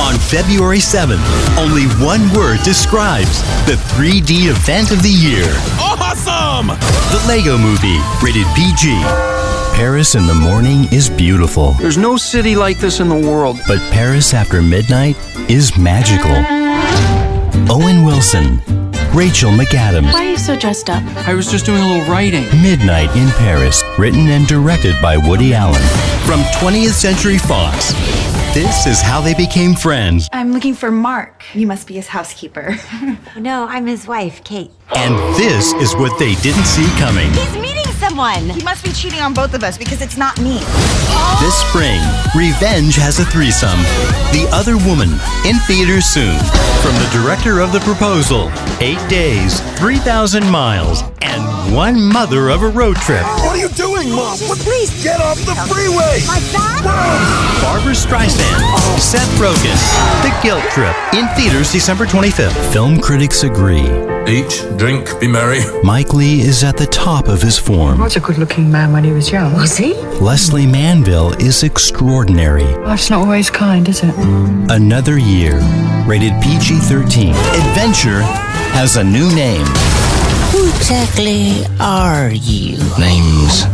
On February 7th, only one word describes the 3D event of the year. Awesome! The Lego Movie, rated PG. Paris in the morning is beautiful. There's no city like this in the world. But Paris after midnight is magical. Owen Wilson, Rachel McAdams. Why are you so dressed up? I was just doing a little writing. Midnight in Paris, written and directed by Woody Allen. From 20th Century Fox. This is how they became friends. I'm looking for Mark. You must be his housekeeper. No, I'm his wife, Kate. And this is what they didn't see coming. He's meeting someone. He must be cheating on both of us because it's not me. This spring, Revenge has a threesome. The Other Woman, in theaters soon. From the director of The Proposal, 8 days, 3,000 miles, and one mother of a road trip. What are you doing, Mom? Please Get off the freeway! like that? Barbara Streisand, Seth Rogen, The Guilt Trip, in theaters December 25th. Film critics agree. Eat, drink, be merry. Mike Lee is at the top of his form. Was a good-looking man when he was young. Was he? Leslie Manville is extraordinary. Life's not always kind, is it? Another year, rated PG-13. Adventure has a new name. Who exactly are you? Name's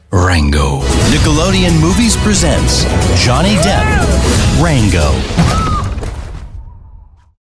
Rango. Nickelodeon Movies presents Johnny Depp, Rango.